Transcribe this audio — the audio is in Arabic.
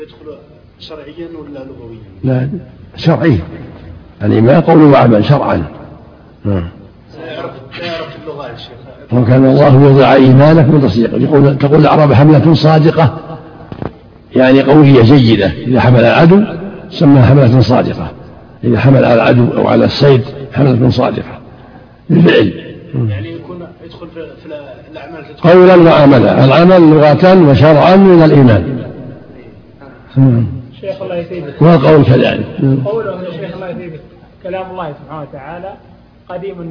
يدخل شرعيا ولا لغويا؟ لا شرعي، الإيمان قول وعمل شرعا. لا يعرف اللغة يا شيخ. وكان الله يوضع إيمانكم تصديقا. تقول الأعراب حملة صادقة، يعني قوية جيدة. إذا حمل العدو سمى حملة صادقة، إذا حمل على العدو أو على الصيد حملة صادقة بالفعل. يعني يدخل في الأعمال قولا وعملا، العمل لغة وشرعا من الإيمان. شيخ الله يثيبك. والقول كذلك. قوله يا شيخ الله يثيبك كلام الله سبحانه وتعالى قديم